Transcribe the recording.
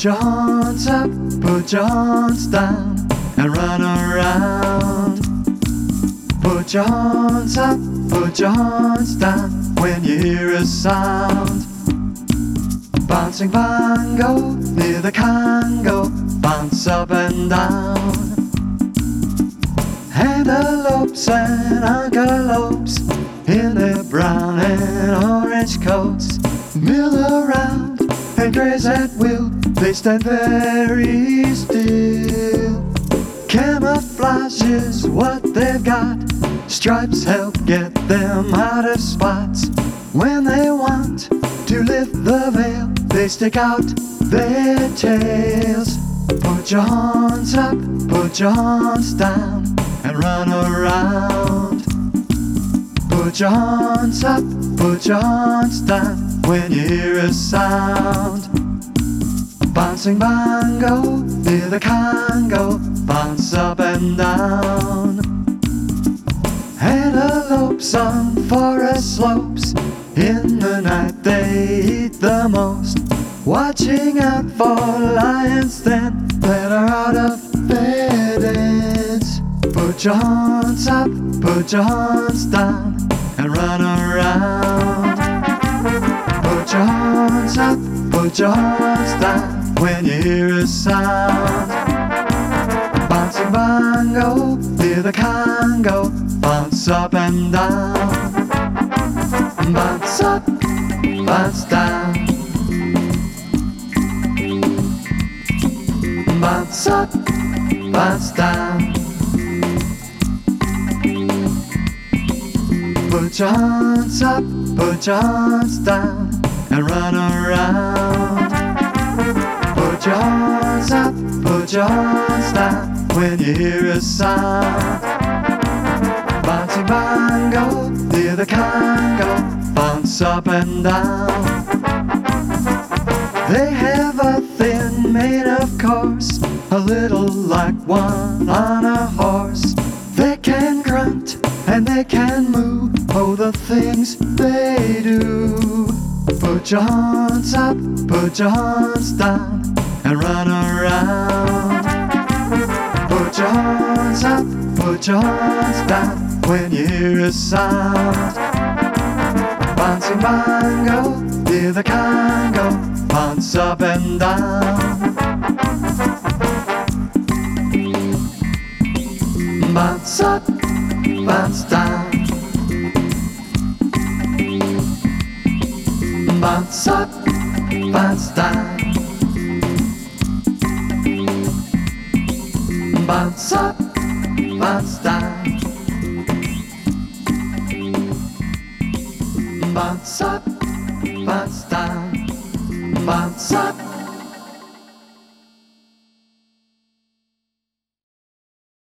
your horns up, put your horns down, and run around. Put your horns up, put your horns down, when you hear a sound. Bouncing bongo near the Congo, bounce up and down. Antelopes and antelopes in their brown and orange coats mill around and graze at will. They stand very still. Camouflage is what they've got. Stripes help get them out of spots. When they want to lift the veil, they stick out their tails. Put your horns up, put your horns down, and run around. Put your horns up, put your horns down, when you hear a sound. Bouncing bongo near the Congo, bounce up and down. Antelopes on forest slopes, in the night they eat the most. Watching out for lions then, that are out of their dens. Put your horns up, put your horns down, and run around. Put your horns up, put your horns down, when you hear a sound. Bouncing bongo near the Congo, bounce up and down. Bounce up, bounce down. Bounce up, bounce down. Put your horns up, put your horns down, and run around. Put your horns up, put your horns down, when you hear a sound. Bouncing bongo near the Congo, bounce up and down. They have a thin mane, of course, a little like one on a horse. They can grunt and they can moo, oh, the things they do. Put your horns up, put your horns down, and run around. Put your horns up, put your horns down, when you hear a sound. Bouncing bongo near the Congo, bounce up and down. Bounce up, bounce down. Bounce up, bounce down. Bounce up, bounce down. Bounce up, bounce down. Bounce up.